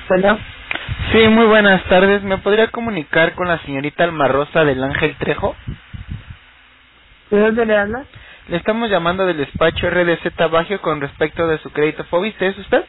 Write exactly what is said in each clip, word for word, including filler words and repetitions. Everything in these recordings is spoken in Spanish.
Bueno, Sí, muy buenas tardes. ¿Me podría comunicar con la señorita Alma Rosa del Ángel Trejo? ¿de dónde le hablas? Le estamos llamando del despacho R D Z Bajo con respecto de su crédito Foviste. ¿Es usted?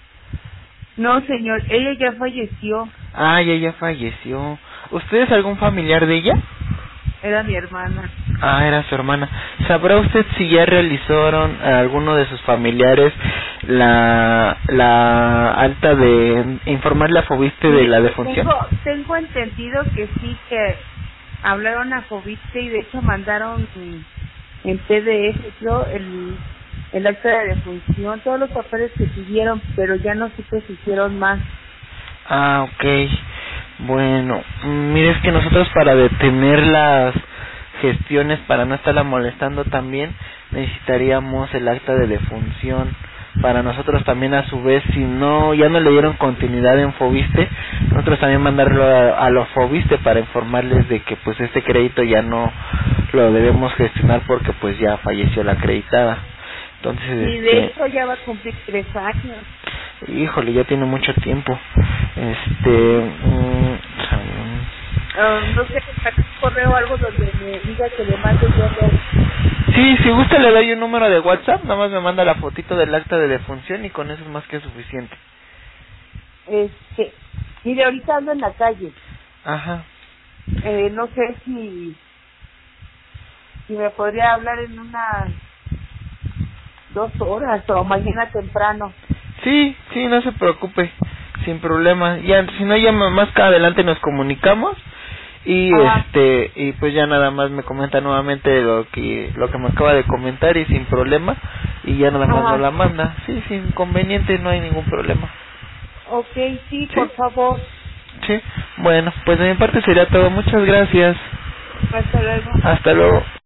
No, señor, ella ya falleció. Ah, ya, ya falleció. ¿Usted es algún familiar de ella? Era mi hermana. Ah, era su hermana. ¿Sabrá usted si ya realizaron a alguno de sus familiares la la alta de informarle a Foviste de la defunción? Tengo, tengo entendido que sí, que hablaron a Foviste y de hecho mandaron en P D F, ¿no? el, el acta de defunción, todos los papeles que pidieron, pero ya no supe si hicieron más. Ah, ok. Bueno, mm, mire, es que nosotros para detener las gestiones, para no estarla molestando también, necesitaríamos el acta de defunción. Para nosotros también, a su vez, si no, ya no le dieron continuidad en Foviste, nosotros también mandarlo a, a los Foviste para informarles de que pues este crédito ya no lo debemos gestionar porque pues ya falleció la acreditada. Entonces, Y este... de hecho ya va a cumplir tres años. Híjole, ya tiene mucho tiempo. Este... Mm, Uh, no sé, un correo o algo donde me diga que le mande yo lo... sí, si gusta le doy un número de WhatsApp, nada más me manda la fotito del acta de defunción y con eso es más que suficiente. Este, mire, ahorita ando en la calle. Ajá. Eh, no sé si, si me podría hablar en unas dos horas o mañana temprano. Sí, sí, no se preocupe, sin problema. Ya, si no, ya más que adelante nos comunicamos y Ajá. este y pues ya nada más me comenta nuevamente lo que lo que me acaba de comentar y sin problema y ya nada más Ajá. nos la manda. Sí, sin inconveniente, no hay ningún problema. Ok, sí, Sí, por favor. sí. Bueno, pues de mi parte sería todo. Muchas gracias. Hasta luego. Hasta luego.